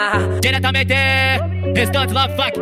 Diretamente, Restante Love Funk.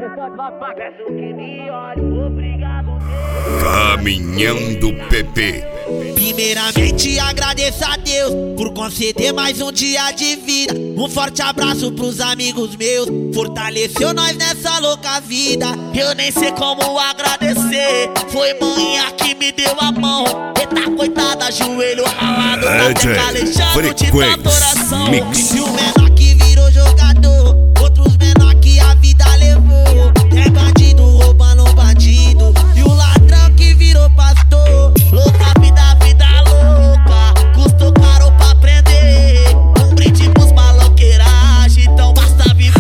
Caminhão do PP. Primeiramente agradeço a Deus por conceder mais um dia de vida. Um forte abraço pros amigos meus, fortaleceu nós nessa louca vida. Eu nem sei como agradecer, foi manhã que me deu a mão. Eita coitada, joelho ralado, até calejado de tanta oração. E o menor que virou jogador, outros menor que a vida levou. É bandido roubando bandido, e o ladrão que virou pastor. Louca vida, vida louca, custou caro pra aprender. Um brinde pros maloqueiragem, então basta viver.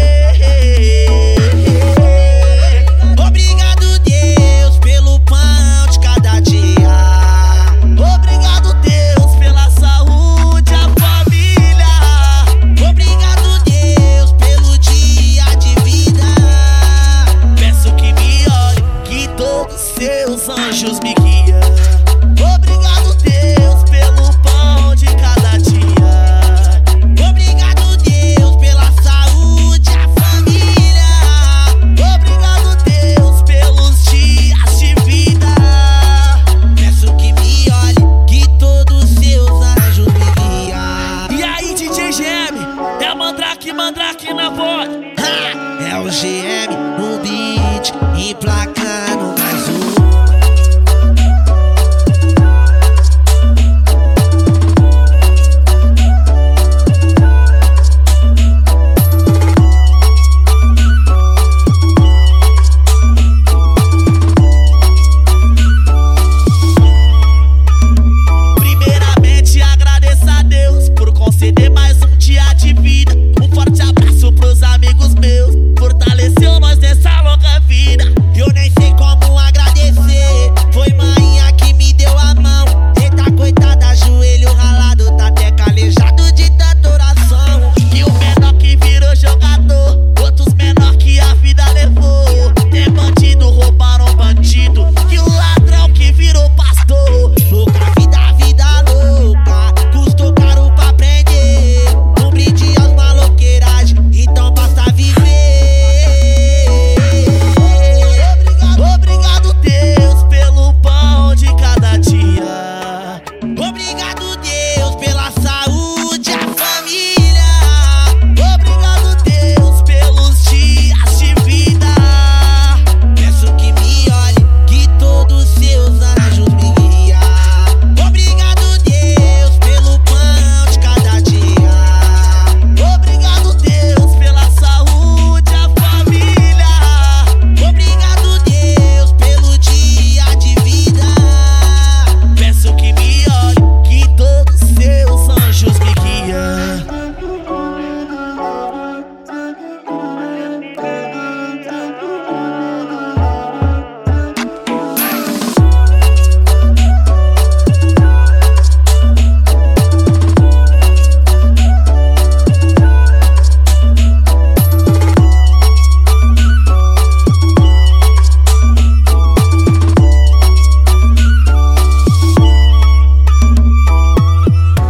Obrigado Deus pelo pão de cada dia. Obrigado Deus pela saúde, a família. Obrigado Deus pelo dia de vida. Peço que me olhe, que todos seus anjos me guiam. Obrigado Deus pelo pão de cada dia. Obrigado Deus pela saúde, a família. Obrigado Deus pelos dias de vida. Peço que me olhe, que todos seus anjos me guiam. E aí DJ GM, é Mandrake na voz. É o GM no beat, em placa.